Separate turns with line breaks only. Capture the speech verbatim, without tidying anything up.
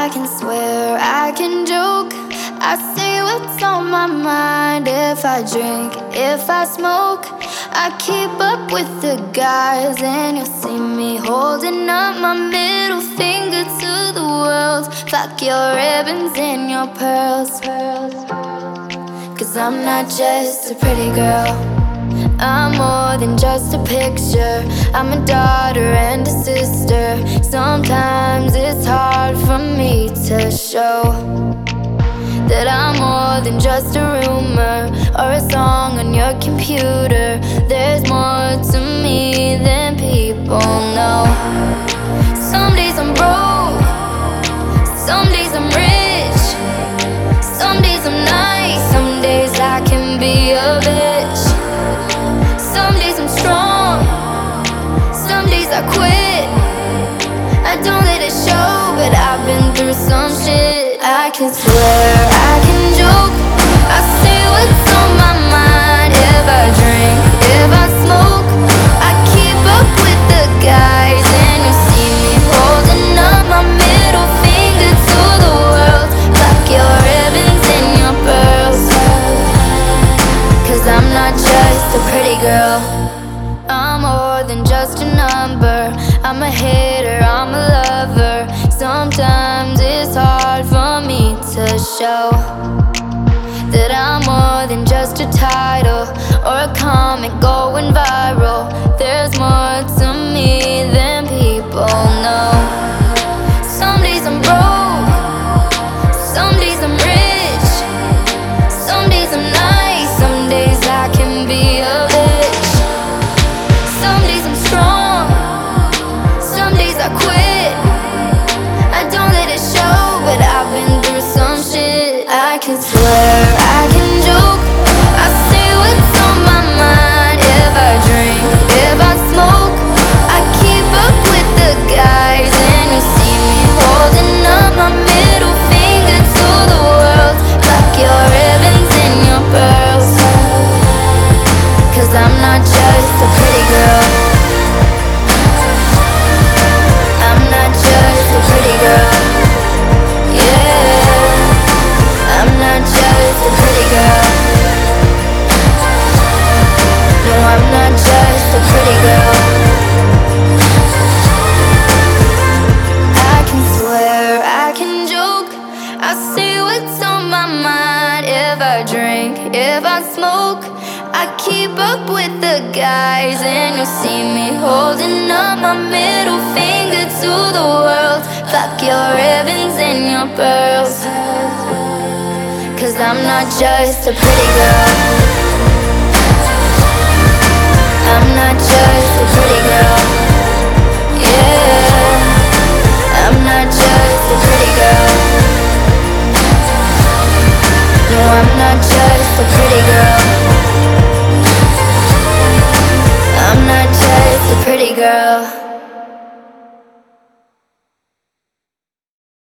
I can swear, I can joke, I say what's on my mind. If I drink, if I smoke, I keep up with the guys. And you'll see me holding up my middle finger to the world. Fuck your ribbons and your pearls, cause I'm not just a pretty girl, I'm more than just a picture. I'm a daughter and a sister. Sometimes it's hard for me to show that I'm more than just a rumor or a song on your computer. There's more to me than people know. Some days I'm broke, some days I'm rich, some days I'm nice, some days I can be a bitch. Some days I'm strong, some days I quit. I don't let it show, but I've been through some shit. I can swear, I can joke, I say what's on my mind. If I drink, if I smoke, I keep up with the guys. And you see me holding up my middle finger to the world. Fuck your ribbons and your pearls, cause I'm not just a pretty girl, I'm more than just a number. I'm a hater, I'm a lover. Sometimes it's hard for me to show that I'm more than just a title or a comment going viral. There's more to me than people know. Some days I'm broke, some days I'm rich, some days I'm nice, some days I can be a bitch. Some days I'm strong, some days I quit. I don't let it show, but I've been through some shit. I can swear, I can joke, I say what's on my mind. If I drink, if I smoke, I keep up with the guys. And you see me holding up my middle finger to the world. Fuck your ribbons and your pearls, cause I'm not just a pretty girl, I'm not just a pretty girl. Yeah, I'm not just a pretty girl. No, I'm not just a pretty girl. I can swear, I can joke, I say what's on my mind. If I drink, if I smoke, I keep up with the guys. And you'll see me holding up my middle finger to the world. Fuck your ribbons and your pearls, cause I'm not just a pretty girl, I'm not just